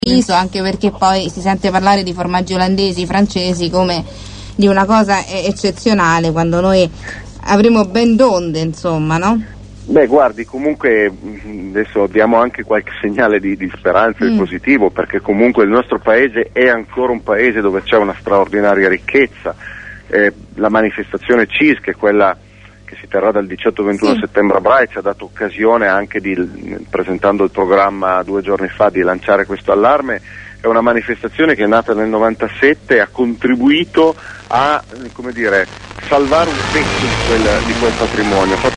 viso, anche perché poi si sente parlare di formaggi olandesi, francesi come di una cosa eccezionale, quando noi avremo ben donde, insomma, no? Beh, guardi, comunque adesso diamo anche qualche segnale di speranza e positivo, perché comunque il nostro paese è ancora un paese dove c'è una straordinaria ricchezza. La manifestazione CIS, che è quella che si terrà dal 18-21 settembre a Brai, ci ha dato occasione anche presentando il programma 2 giorni fa, di lanciare questo allarme. È una manifestazione che è nata nel 97 e ha contribuito a, salvare un pezzo di quel patrimonio.